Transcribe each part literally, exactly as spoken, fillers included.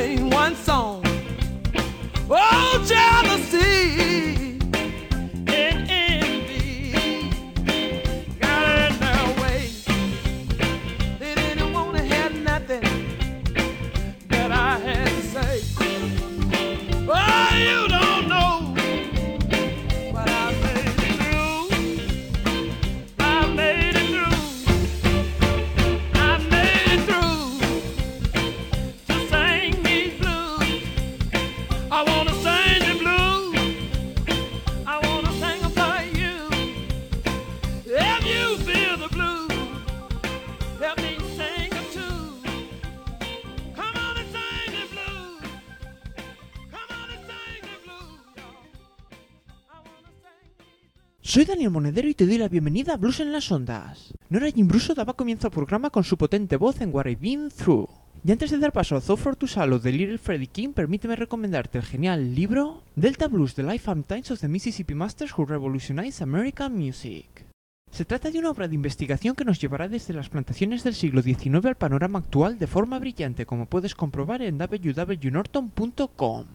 sing one song. Oh, jealousy and envy got in their way. They didn't want to hear nothing that I had to say. Oh, you don't know what I made it through. I made it through. I made it through to sing these blues. I want to sing the blues. I want to sing them for you. If you feel the blues, help me sing them too. Come on and sing the blues. Come on and sing the blues, y'all. I want to sing these blues. Soy Daniel Monedero y te doy la bienvenida a Blues en las Ondas. Nora Jimbruso daba comienzo al programa con su potente voz en What I've Been Through. Y antes de dar paso a Thought for to Salo de Little Freddie King, permíteme recomendarte el genial libro Delta Blues: The Life and Times of the Mississippi Masters Who Revolutionized American Music. Se trata de una obra de investigación que nos llevará desde las plantaciones del siglo diecinueve al panorama actual de forma brillante, como puedes comprobar en w w norton punto com.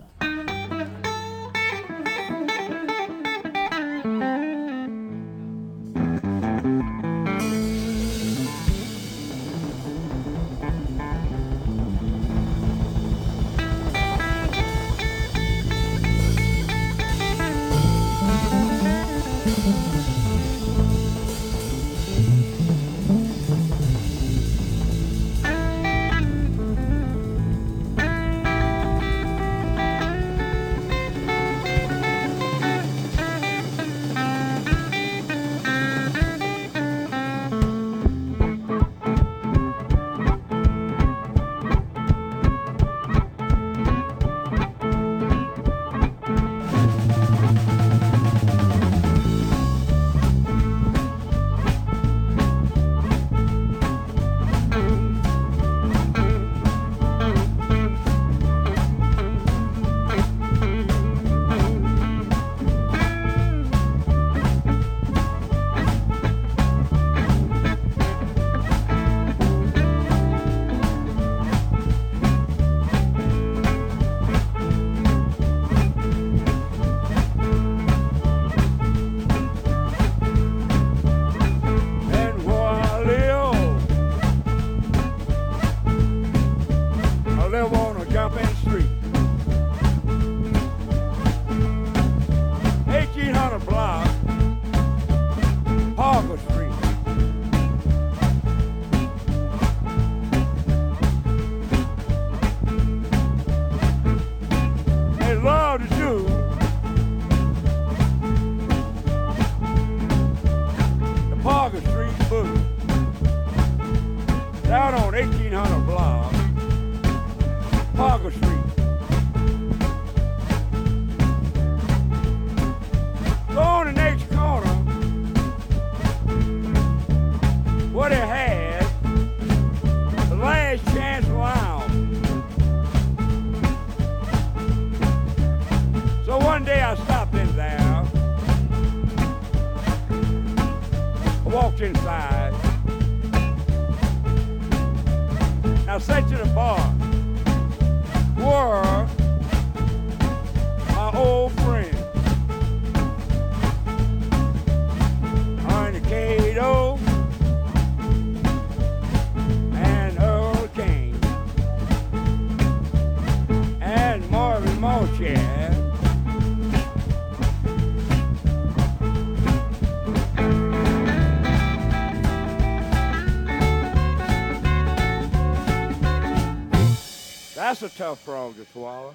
That's a tough frog to swallow.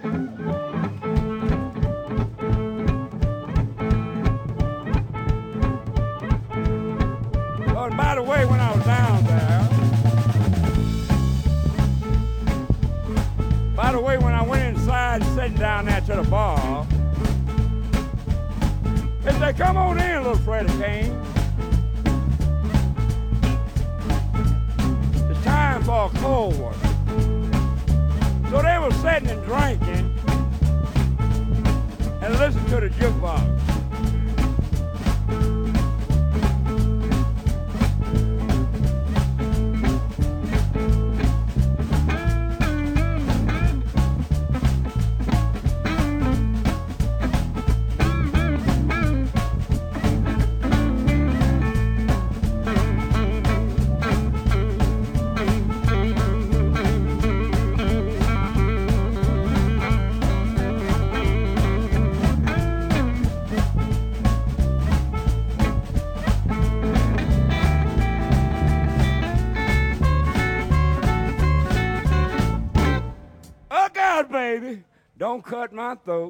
Oh, and by the way, when I was down there, by the way, when I went inside, sitting down there to the bar, they said, "Come on in, little Freddie King. It's time for a cold one." So they were sitting and drinking and listening to the jukebox. out, baby. Don't cut my throat.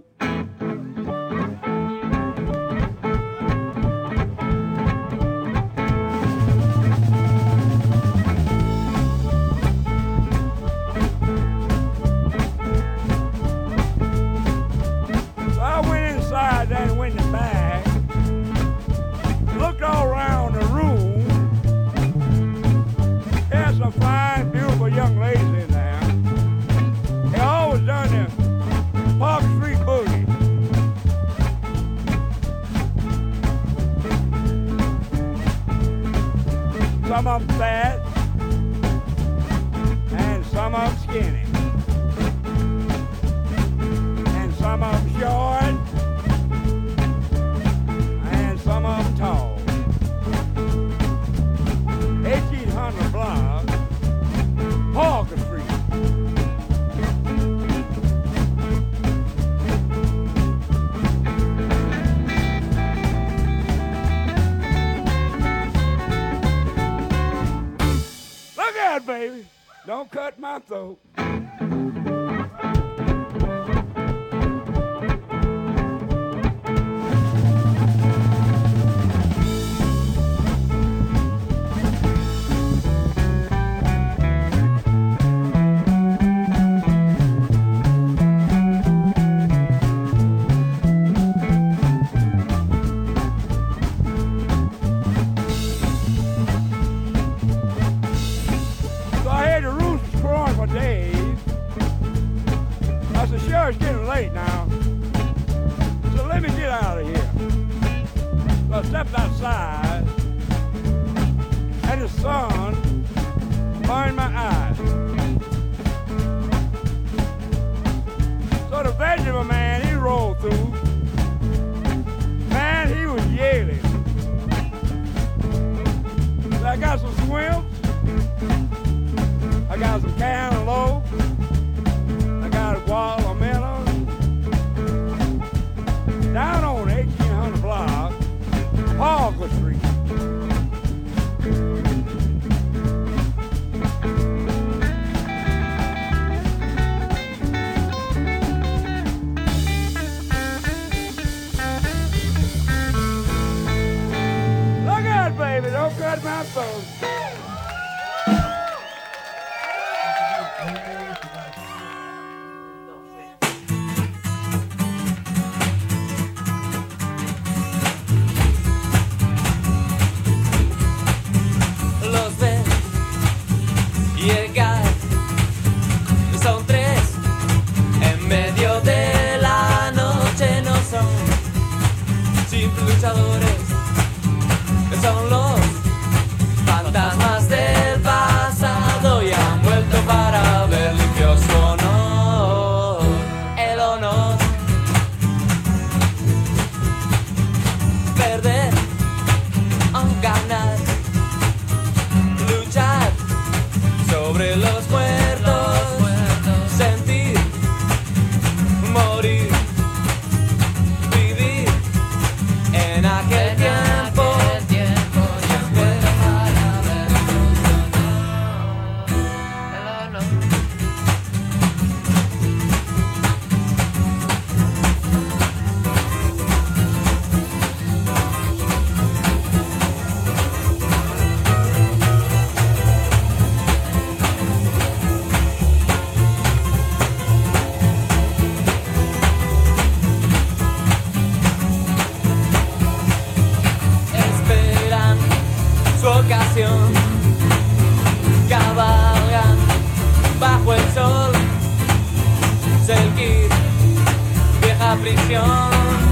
So I went inside, then went in the back, looked all around the room. There's some fine, beautiful young ladies in there. They always done their Park Street boogie. Some of them fat, and some of them skinny, and some of them short, and some of them tall. eighteen hundred block, Parker Street. Look out, baby. Don't cut my throat. So I had the roosters crowing for days. I said, sure, it's getting late now. So let me get out of here. So I stepped outside, and the sun burned my eyes. So the vegetable man, he rolled through. Man, he was yelling. So I got some swimps. I got some cantaloupe. I got a watermelon. Down on eighteen hundred block, Parker Street. Look out, baby, don't cut my throat. Los ves llegar, son tres, en medio de la noche no son simples luchadores, son los fantasmas del pasado y han vuelto para ver limpio su honor, el honor, perder o ganar. Luchar sobre los muertos, sentir, morir, vivir en aquel tiempo, y espera para ver el honor. Esperan su ocasión, cabalgan bajo el sol, Selkirk, vieja prisión.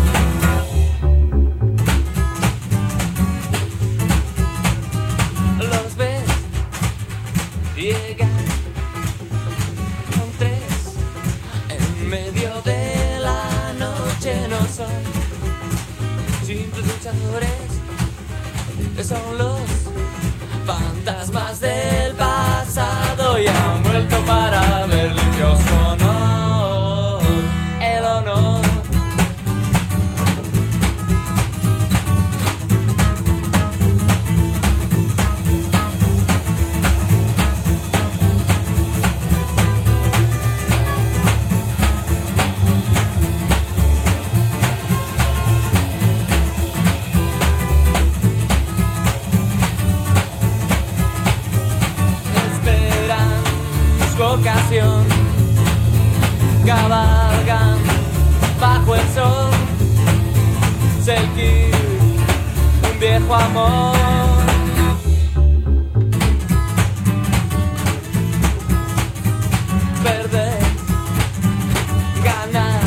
Los ves llegan, son tres, en medio de la noche no son simples luchadores, son los fantasmas del pasado y han vuelto para ver limpio su honor, el honor. cabalgan bajo el sol. Selkie, un viejo amor. Perder, ganar,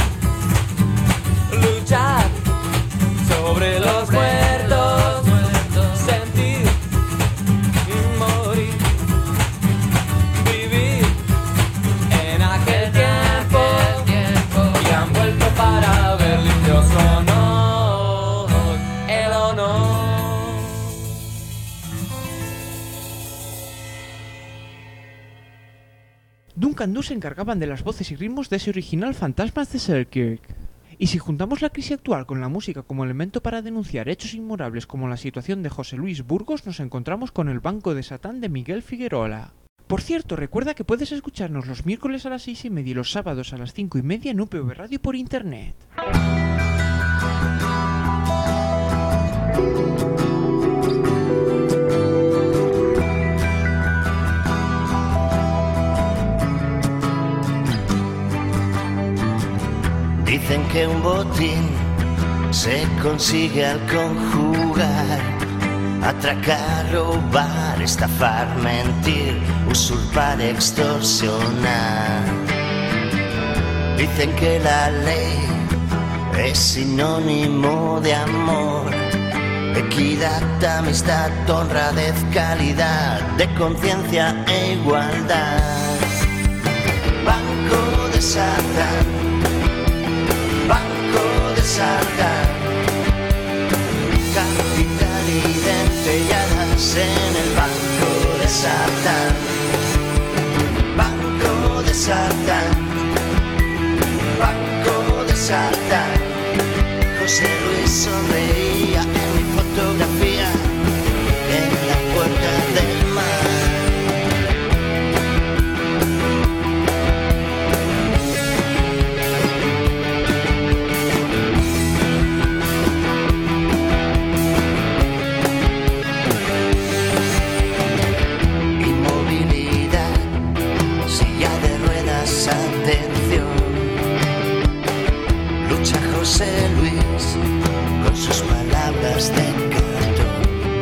luchar sobre los muertos, sentir, morir, vivir en aquel tiempo, y han vuelto para ver limpio su honor, el honor. Duncan Du se encargaban de las voces y ritmos de ese original Fantasmas de Selkirk. Y si juntamos la crisis actual con la música como elemento para denunciar hechos inmorables como la situación de José Luis Burgos, nos encontramos con El Banco de Satán de Miguel Figuerola. Por cierto, recuerda que puedes escucharnos los miércoles a las seis y media y los sábados a las cinco y media en U P V Radio por internet. Dicen que un botín se consigue al conjugar atracar, robar, estafar, mentir, usurpar, extorsionar. Dicen que la ley es sinónimo de amor, equidad, amistad, honradez, calidad, de conciencia e igualdad. Banco de Satán, Banco de Satán, capital y dentelladas en el Banco de Satán. Banco de Satán, Banco de Satán. José Luis sonreía en mi fotografía en la puerta del mar. José Luis con sus palabras de cartón.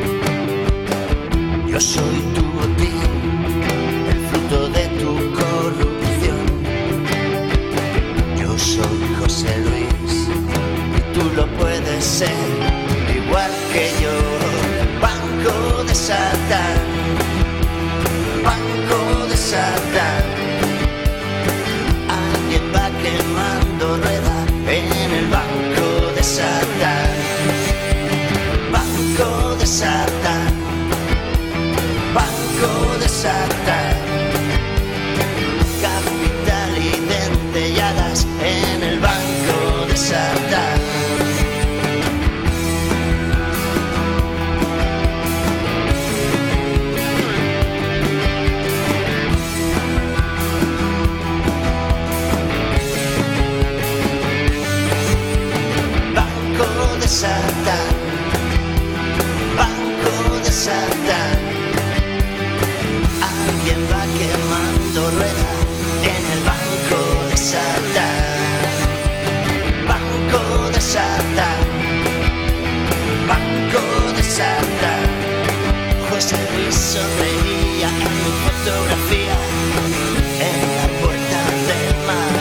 Yo soy tu botín, el fruto de tu corrupción. Yo soy José Luis y tú lo puedes ser igual que yo. Banco de Satán, Banco de Satán. Alguien va quemando ruedas en el Banco de Satán, Banco de Satán, Banco de Satán. Capital y dentelladas en el Banco de Satán. Satán, Banco de Satán. Alguien va quemando rueda en el Banco de Satán, Banco de Satán, Banco de Satán. José Luis sonreía en mi fotografía en la puerta del mar.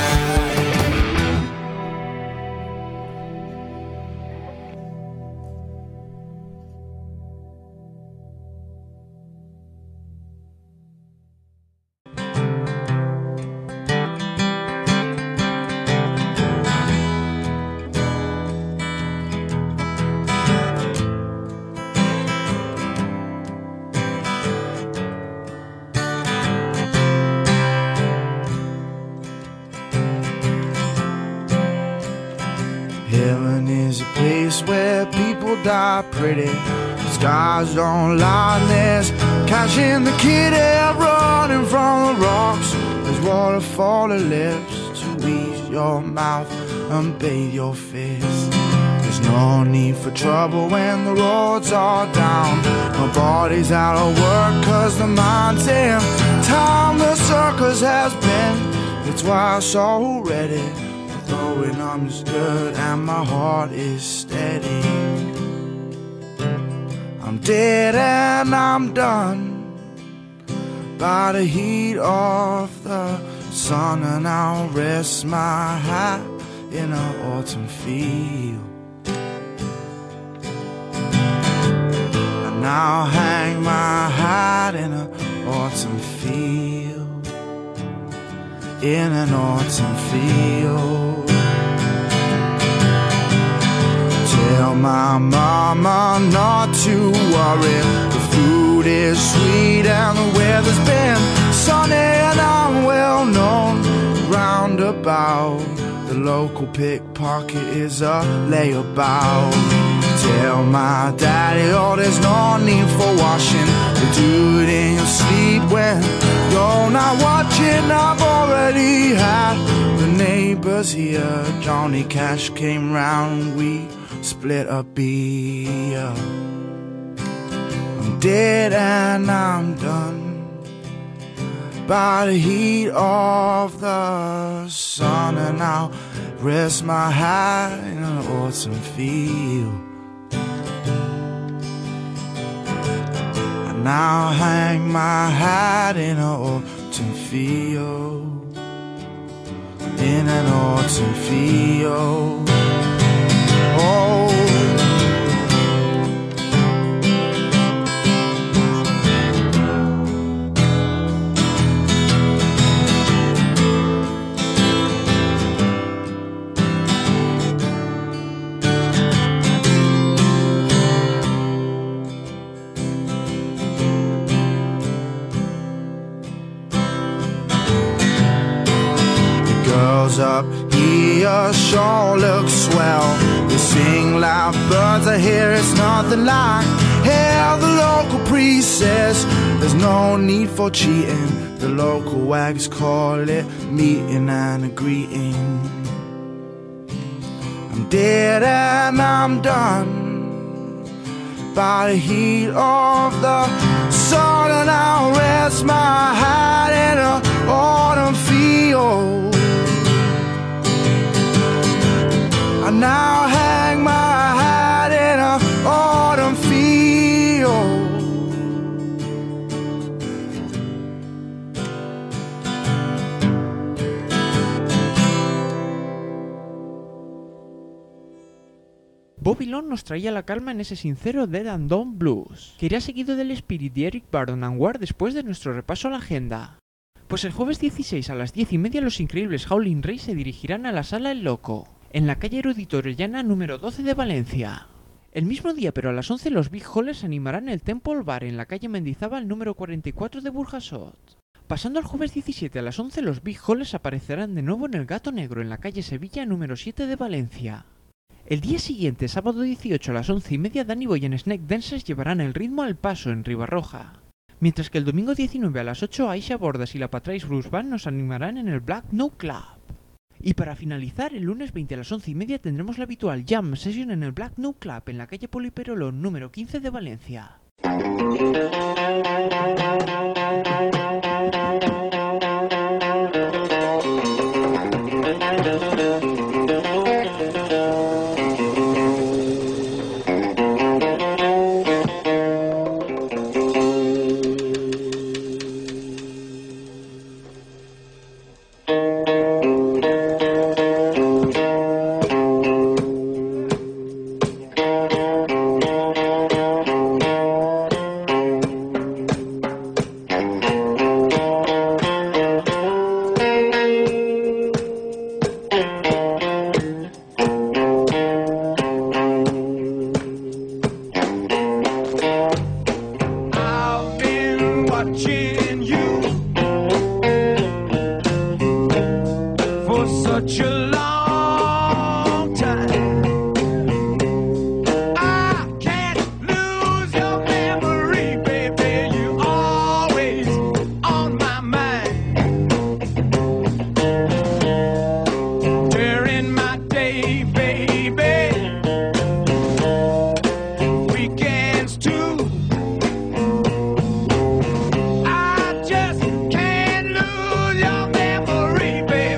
Heaven is a place where people die pretty. The stars don't lie, there's cash in the kitty. Running from the rocks, there's waterfall that lips to ease your mouth and bathe your face. There's no need for trouble when the roads are down. Nobody's out of work cause the mind's in town. The circus has been, the It's twice already, throwing arms good and my heart is steady. I'm dead and I'm done by the heat of the sun, and I'll rest my hat in an autumn field. And I'll hang my hat in an autumn field, in an autumn field. Tell my mama not to worry, the food is sweet and the weather's been sunny, and I'm well known round about. The local pickpocket is a layabout. Tell my daddy, oh, there's no need for washing, you do it in your sleep when you're not watching. I've already had the neighbors here, Johnny Cash came round, we split a beer. I'm dead and I'm done by the heat of the sun, and I'll rest my hat in an autumn field. And I'll hang my hat in an autumn field, in an autumn field. Oh, up here sure looks swell. They sing loud, birds I hear, it's nothing like hell. The local priest says there's no need for cheating. The local wags call it meeting and a greeting. I'm dead and I'm done by the heat of the sun, and I'll rest my hat in an autumn field. I now hang my hat in an autumn field. Bobby Long nos traía la calma en ese sincero Dead and Dumb Blues, que irá seguido del Spirit de Eric Burdon and Ward después de nuestro repaso a la agenda. Pues el jueves dieciséis a las diez y media los increíbles Howling Ray se dirigirán a la Sala El Loco, en la calle Erudito Orellana número doce de Valencia. El mismo día, pero a las once, los Big Hollers animarán el Temple Bar en la calle Mendizábal número cuarenta y cuatro de Burjasot. Pasando al jueves diecisiete a las once, los Big Hollers aparecerán de nuevo en el Gato Negro en la calle Sevilla número siete de Valencia. El día siguiente, sábado dieciocho a las once y media, Danny Boy en Snake Dancers llevarán el ritmo al paso en Ribarroja. Mientras que el domingo diecinueve a las ocho, Aisha Bordas y la Patrice Bruce Band nos animarán en el Black No Club. Y para finalizar, el lunes veinte a las once y media tendremos la habitual Jam Session en el Black No Club en la calle Poliperolón número quince de Valencia. Baby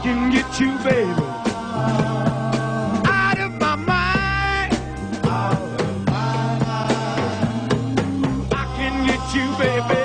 can get you, baby, out of my mind. I can get you, baby,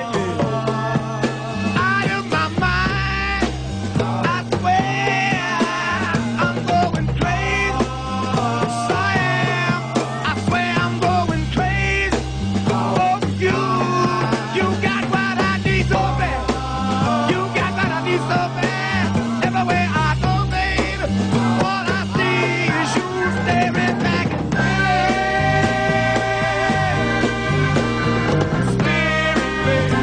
out of my mind. I swear I'm going crazy. So I am. I swear I'm going crazy for you. You got what I need so bad. You got what I need so bad. Everywhere I go, baby, all I see is you staring back at me. Spirit, baby.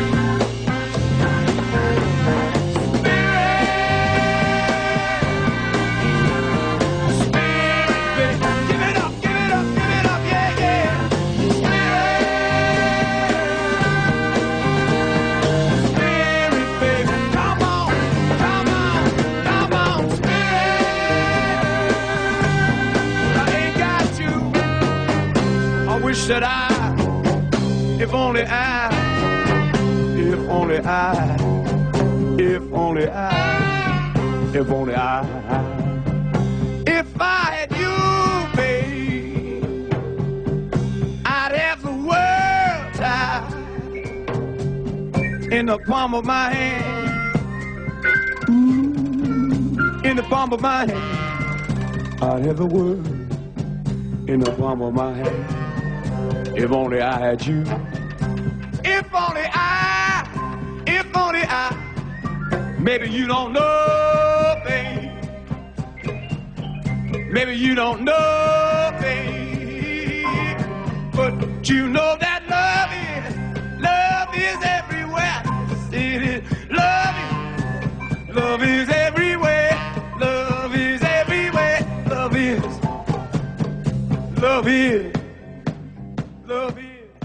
Spirit, baby. Give it up, give it up, give it up, yeah, yeah. Spirit, baby. Come on, come on, come on, spirit. I ain't got you. I wish that I, if only I, if only I, if only I, if only I, if I had you, babe, I'd have the world tied in the palm of my hand, in the palm of my hand. I'd have the world in the palm of my hand. If only I had you. If only I, if only I. Maybe you don't know, babe. Maybe you don't know, babe. But you know that love is, love is everywhere. It is, love is, love is everywhere. Love is everywhere. Love is, love is, love is.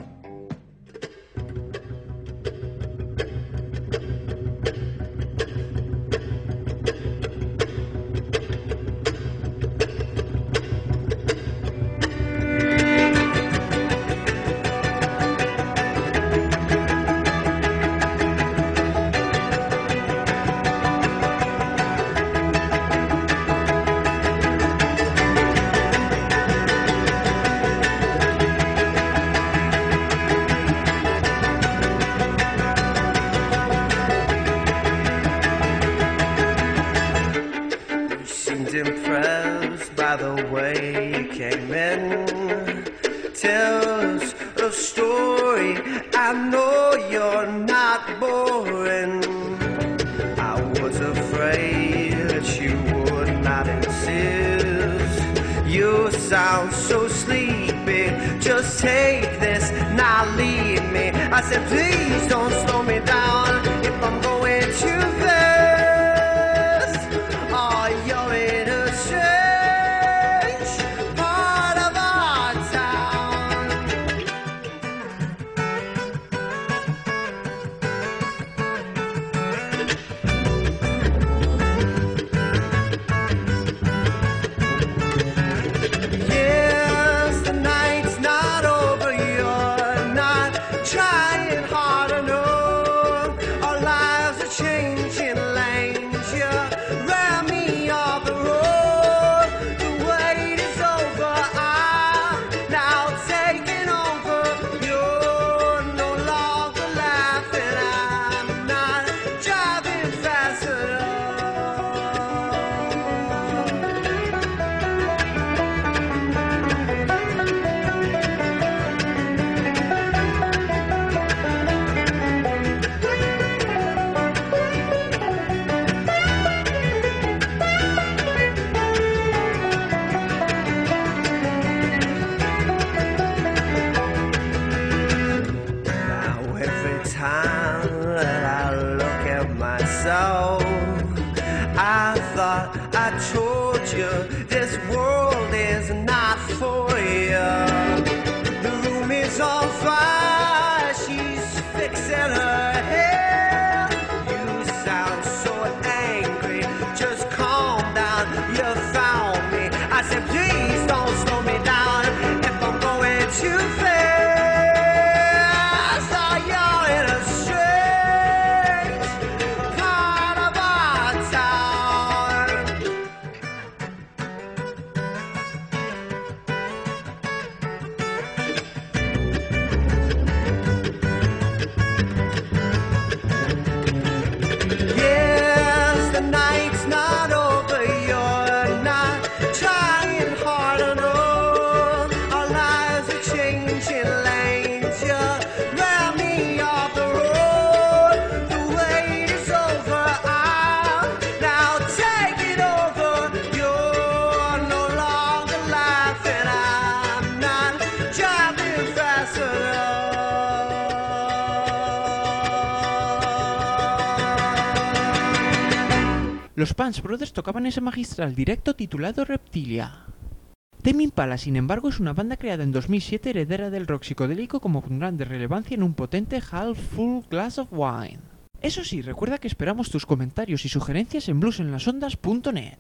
You seemed impressed by the way you came in. Tell us a story. I know you're not boring. I was afraid that you would not insist. You sound so sleepy. Just take this, now leave me. I said, please don't slow me down if I'm going too fast. Oh, you're in a strange part of our town. Yes, the night's not over. You're not trying hard enough. Our lives are changing lanes. You ran me off the road. The wait is over. I'm now taking over. You're no longer laughing. I'm not driving fast enough. Now every time that I look at myself, I thought I told you this world is not for you. The room is on fire, she's fixing her hair. You sound so angry, just calm down, you found me. I said, please don't slow me down if I'm going too fast. Oh, you're in a strange part of our town. Los Punch Brothers tocaban ese magistral directo titulado Reptilia. Tame Impala, sin embargo, es una banda creada en dos mil siete heredera del rock psicodélico como con grande relevancia en un potente Half Full Glass of Wine. Eso sí, recuerda que esperamos tus comentarios y sugerencias en blues en las ondas punto net.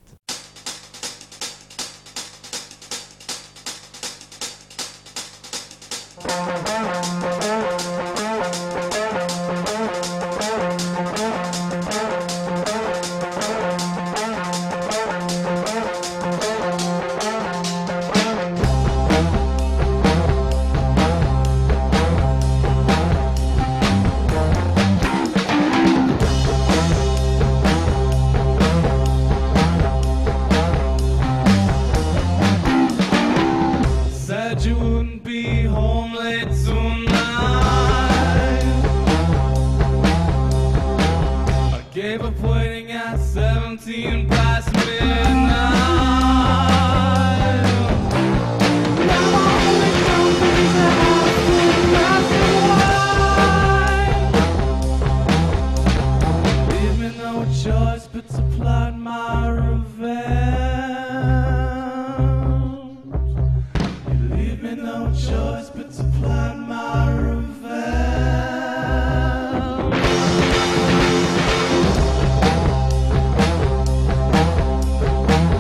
Thank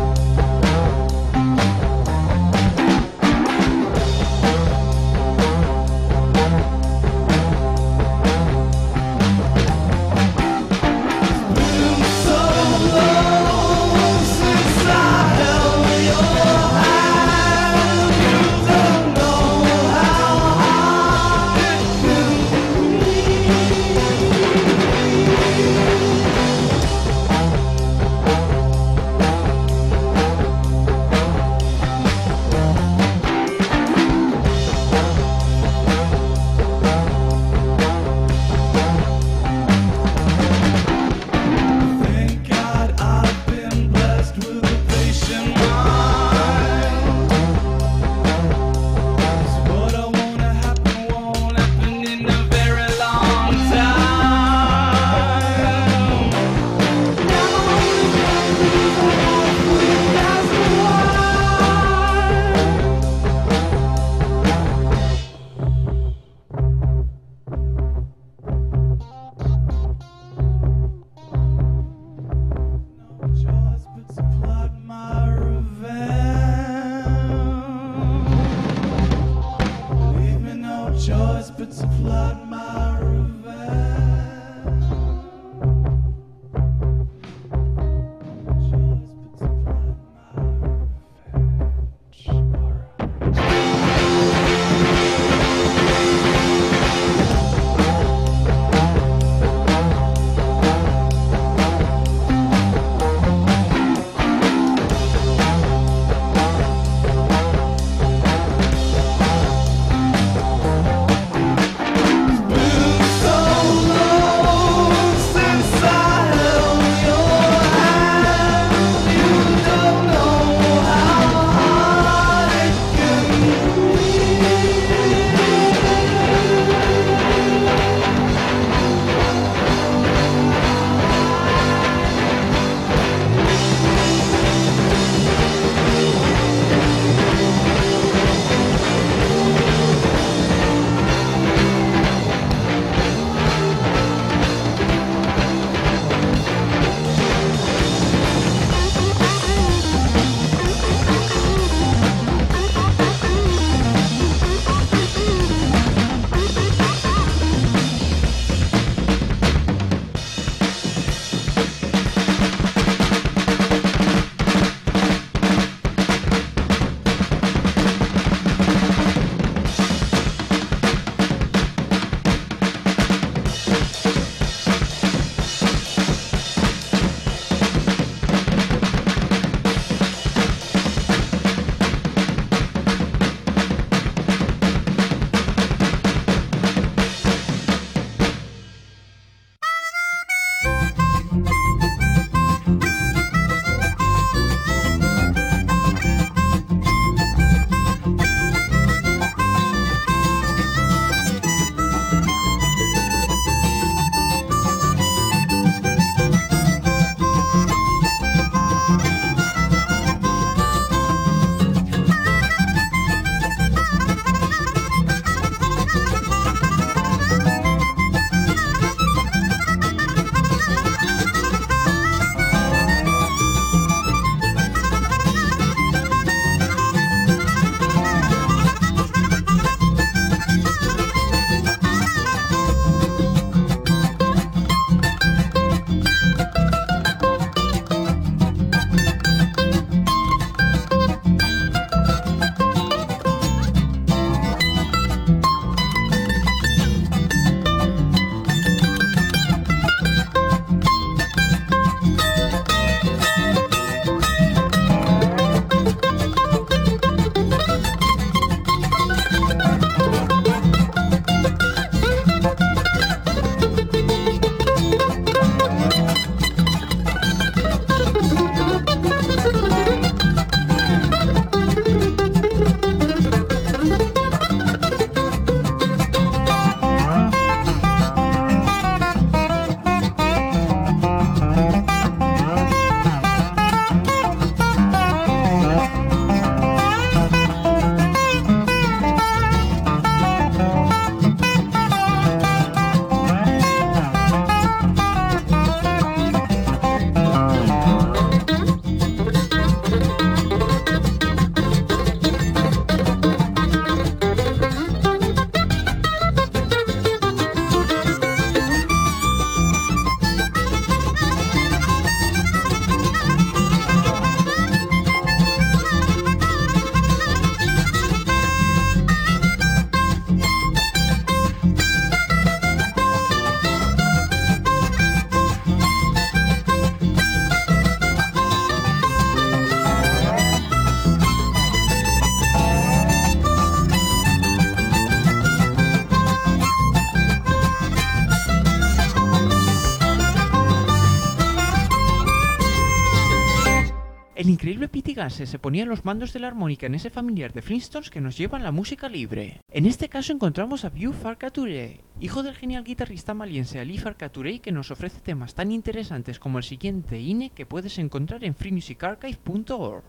El increíble Pete Gase se ponía los mandos de la armónica en ese familiar de Flintstones que nos llevan la música libre. En este caso encontramos a Vieux Farcature, hijo del genial guitarrista maliense Ali Farcature, que nos ofrece temas tan interesantes como el siguiente I N E que puedes encontrar en free music archive punto org.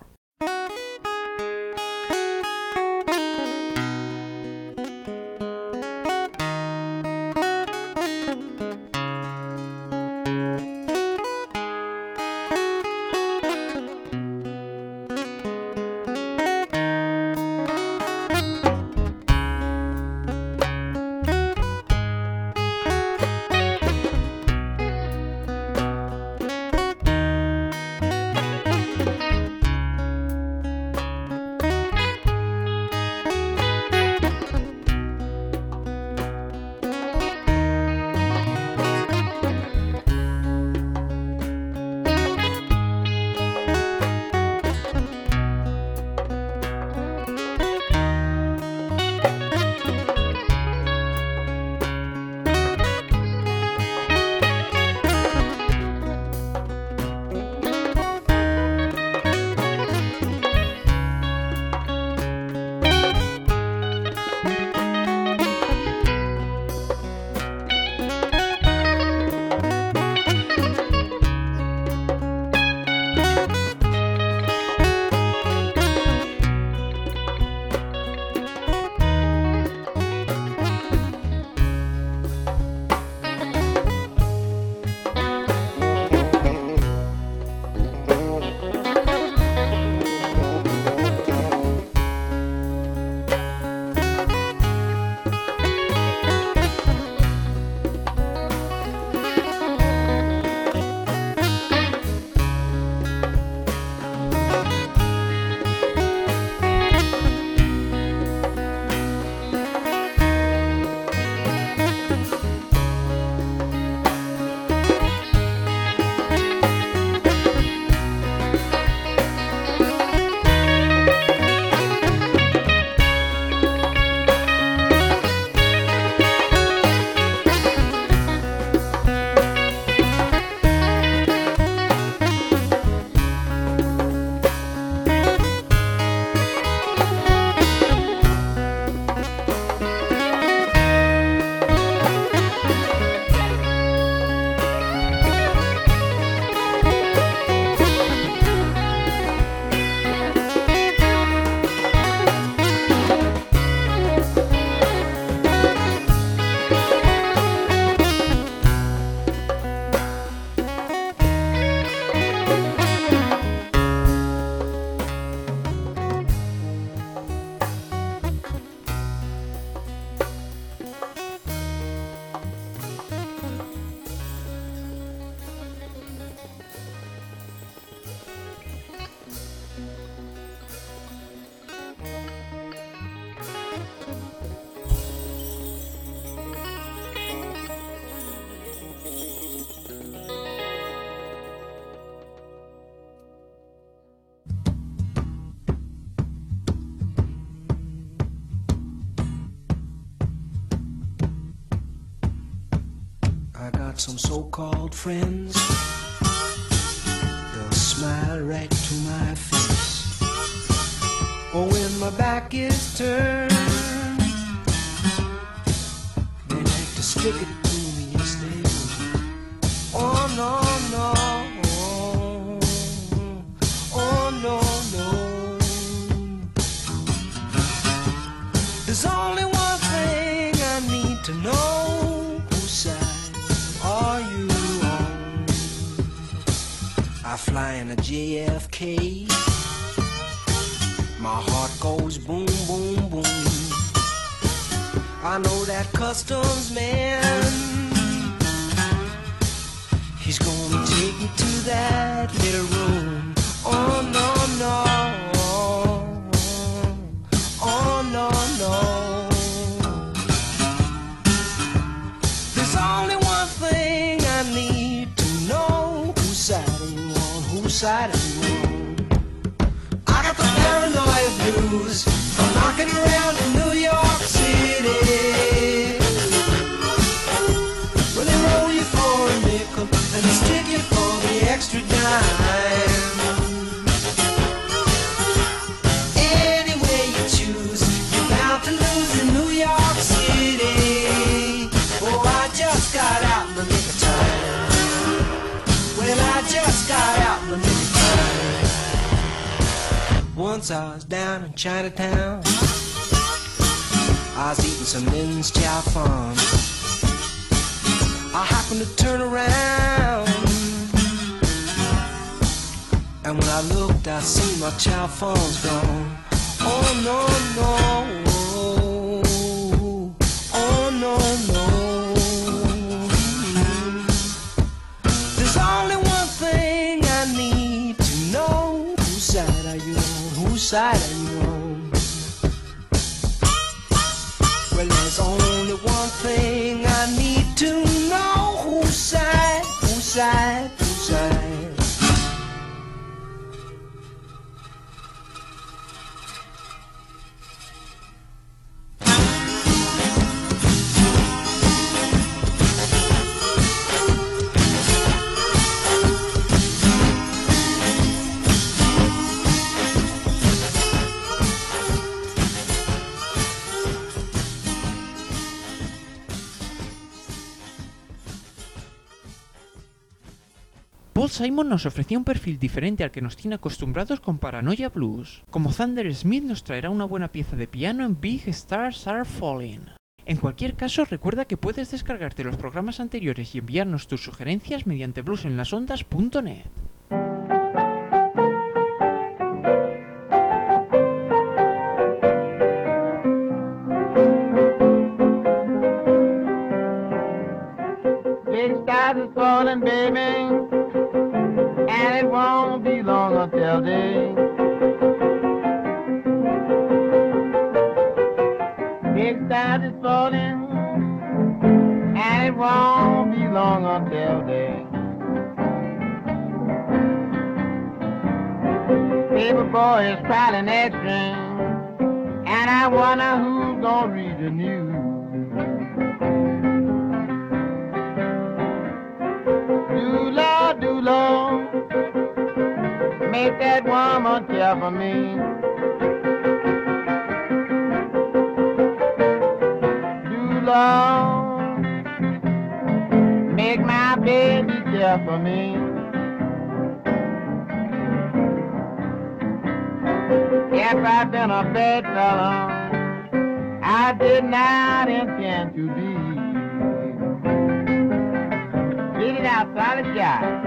I got some so-called friends. They'll smile right to my face. Or when my back is turned, they like to stick it to me, yes they do. Oh no, no, oh no, no. There's only one thing I need to know. Whose side are you on? I fly in a J F K. My heart goes boom, boom, boom. I know that customs man, he's gonna take me to that little room. Oh no, no, oh no, no. There's only one thing I need to know. Whose side are you on? Whose side are you on? I got the paranoia blues from knocking around in New York City. When they roll you for a nickel and they stick you for the extra dime. Once I was down in Chinatown. I was eating some Lin's Chow Fun. I happened to turn around, and when I looked, I seen my chow fun's gone. Oh no, no, oh no, no. There's only one thing I need to know. Whose side are you on? Whose side are you on? Well, there's only one thing I need to know. Whose side, whose side, whose side? Paul Simon nos ofrecía un perfil diferente al que nos tiene acostumbrados con Paranoia Blues. Como Thunder Smith nos traerá una buena pieza de piano en Big Stars Are Falling. En cualquier caso, recuerda que puedes descargarte los programas anteriores y enviarnos tus sugerencias mediante bluesenlasondas punto net. Big stars is falling, baby, and it won't be long until day. Big stars is falling, and it won't be long until day. Paper boy is piling that string, and I wonder who's gonna read the news. Do Lord, do Lord, make that woman care for me. Do Lord, make my baby care for me. If I've been a bad fella, I did not intend to be. Get it out, solid job.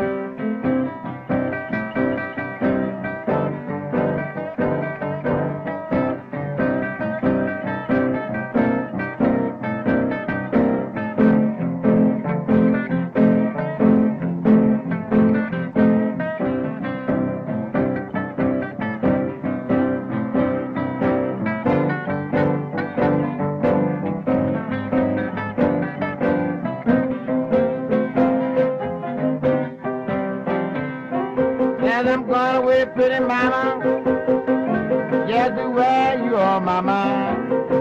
Says I'm going away, pretty mama, just the way you are, mama.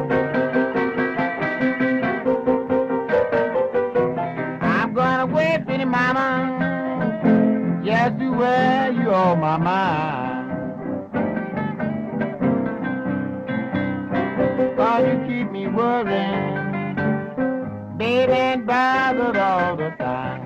I'm going away, pretty mama, just the way you are, mama. Cause you keep me worrying, baby, and bothered all the time.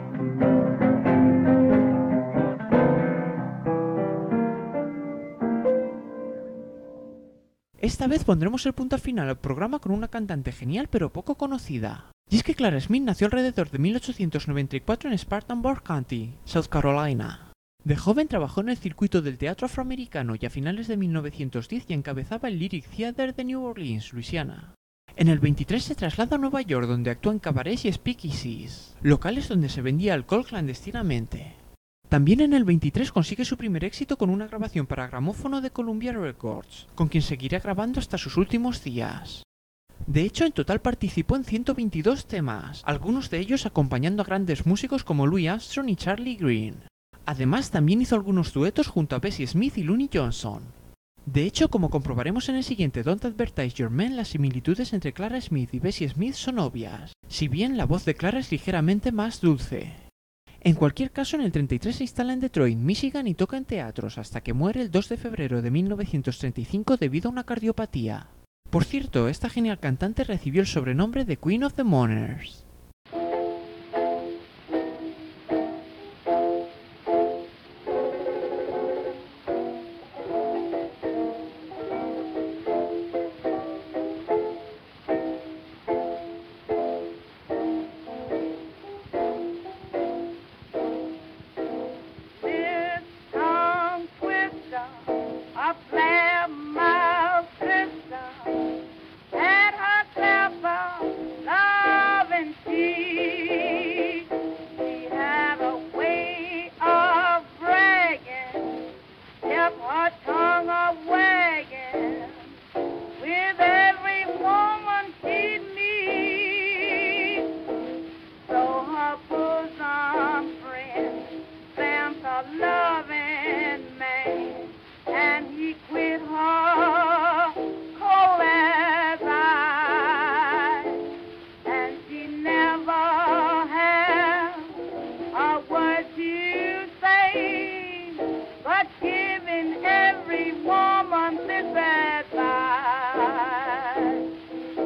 Esta vez pondremos el punto final al programa con una cantante genial pero poco conocida. Y es que Clara Smith nació alrededor de mil ochocientos noventa y cuatro en Spartanburg County, South Carolina. De joven trabajó en el circuito del teatro afroamericano y a finales de mil novecientos diez ya encabezaba el Lyric Theater de New Orleans, Luisiana. En el veintitrés se traslada a Nueva York, donde actúa en cabarets y speakeasies, locales donde se vendía alcohol clandestinamente. También en el veintitrés consigue su primer éxito con una grabación para gramófono de Columbia Records, con quien seguirá grabando hasta sus últimos días. De hecho, en total participó en ciento veintidós temas, algunos de ellos acompañando a grandes músicos como Louis Armstrong y Charlie Green. Además, también hizo algunos duetos junto a Bessie Smith y Looney Johnson. De hecho, como comprobaremos en el siguiente Don't Advertise Your Man, las similitudes entre Clara Smith y Bessie Smith son obvias, si bien la voz de Clara es ligeramente más dulce. En cualquier caso, en el treinta y tres se instala en Detroit, Michigan y toca en teatros hasta que muere el dos de febrero de mil novecientos treinta y cinco debido a una cardiopatía. Por cierto, esta genial cantante recibió el sobrenombre de Queen of the Mourners. monthly bad bye.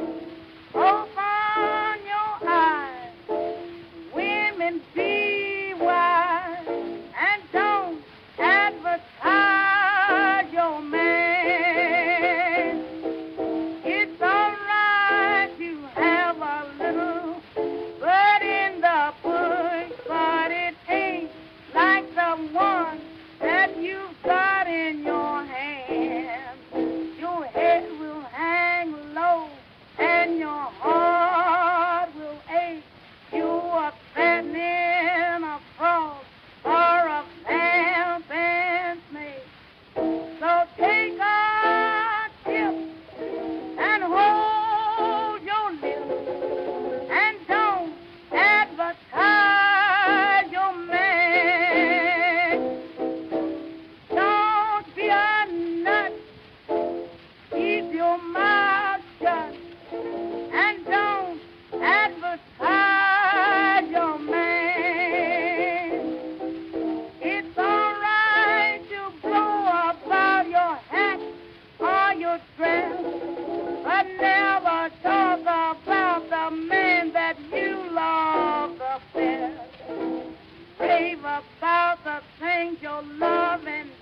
Open your eyes, women, be wise, and don't advertise your man. It's all right to have a little bird in the bush, but it ain't like the one that you've got in your hand. Your head will hang low and your heart will ache. You are fattening a frog or a vamp and snake. So take a tip and hold your lips and don't advertise your man. Don't be a nut. Keep your mouth shut and don't advertise your man. It's all right to blow about your hat or your dress, but never talk about the man that you love the best. Rave about the things you're loving